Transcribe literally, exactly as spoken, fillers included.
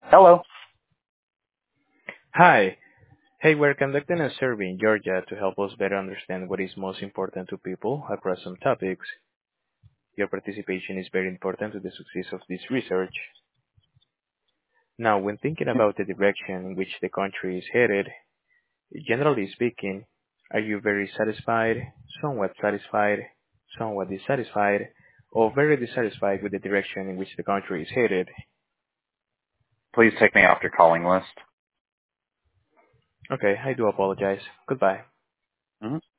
Hello. Hi. Hey, we're conducting a survey in Georgia to help us better understand what is most important to people across some topics. Your participation is very important to the success of this research. Now, when thinking about the direction in which the country is headed, generally speaking, are you very satisfied, somewhat satisfied, somewhat dissatisfied, or very dissatisfied with the direction in which the country is headed? Please take me off your calling list. Okay, I do apologize. Goodbye. Mhm.